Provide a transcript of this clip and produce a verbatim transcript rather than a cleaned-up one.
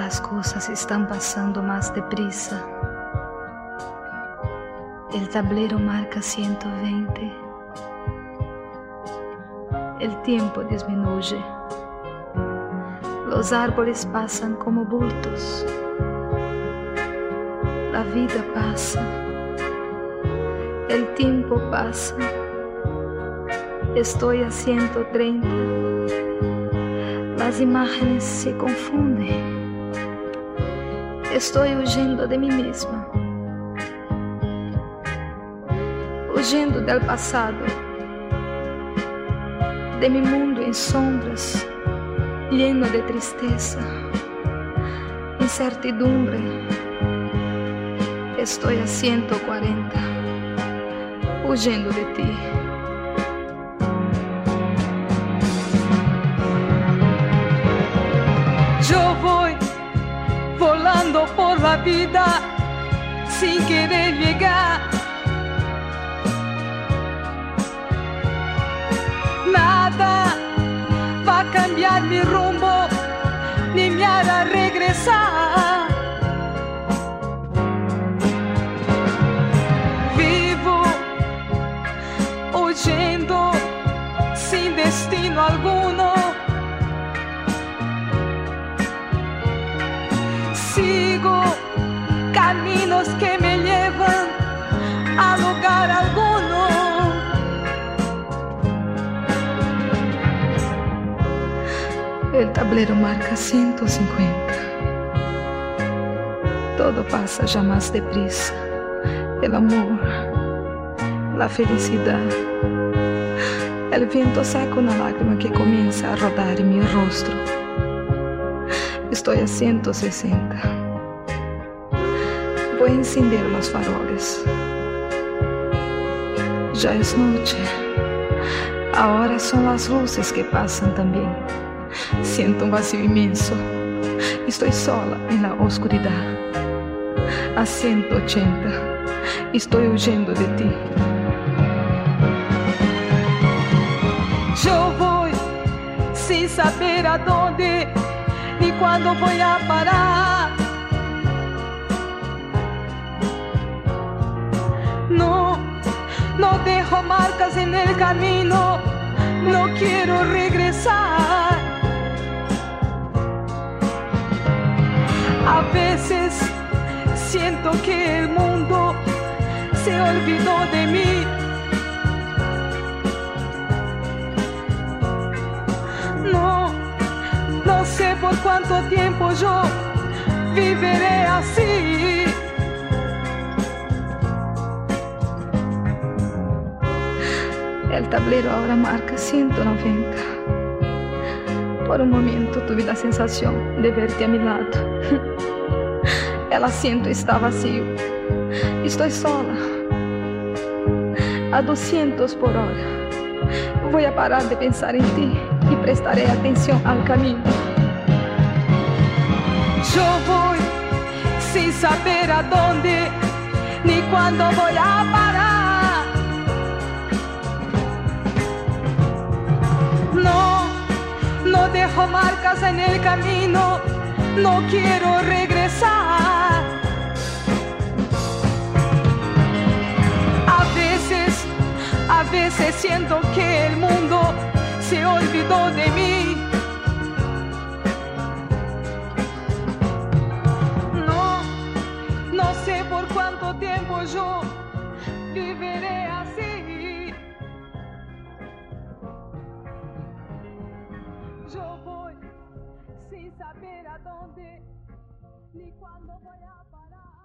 Las cosas están pasando más deprisa. El tablero marca ciento veinte. El tiempo disminuye. Los árboles pasan como bultos. La vida pasa. El tiempo pasa. Estoy a ciento treinta. Las imágenes se confunden. Estoy huyendo de mí misma. Huyendo del pasado. De mi mundo en sombras, lleno de tristeza, incertidumbre. Estoy a ciento cuarenta, huyendo de ti. Yo voy volando por la vida sin querer llegar. Nada va a cambiar mi rumbo ni me hará regresar. Vivo huyendo sin destino alguno. Sigo caminos que me llevan a lugar alguno. El tablero marca ciento cincuenta. Todo pasa ya más deprisa. El amor, la felicidad. El viento saca una lágrima que comienza a rodar en mi rostro. Estoy a ciento sesenta. Voy a encender los faroles. Ya es noche. Ahora son las luces que pasan también. Siento un vacío inmenso. Estoy sola en la oscuridad. A ciento ochenta. Estoy huyendo de ti. Yo voy sin saber a dónde ni cuándo voy a parar. No, no dejo marcas en el camino. No quiero regresar. A veces siento que el mundo se olvidó de mí. No, no sé por cuánto tiempo yo viviré así. El tablero ahora marca ciento noventa. Por un momento tuve la sensación de verte a mi lado. El asiento está vacío. Estoy sola. A doscientos por hora. Voy a parar de pensar en ti y prestaré atención al camino. Yo voy sin saber a dónde ni cuándo voy a parar. No, no dejo marcas en el camino. No quiero regresar. A veces, a veces siento que el mundo se olvidó de mí. No, no sé por cuánto tiempo yo viviré así. Yo voy sin saber a dónde ni cuándo voy a parar.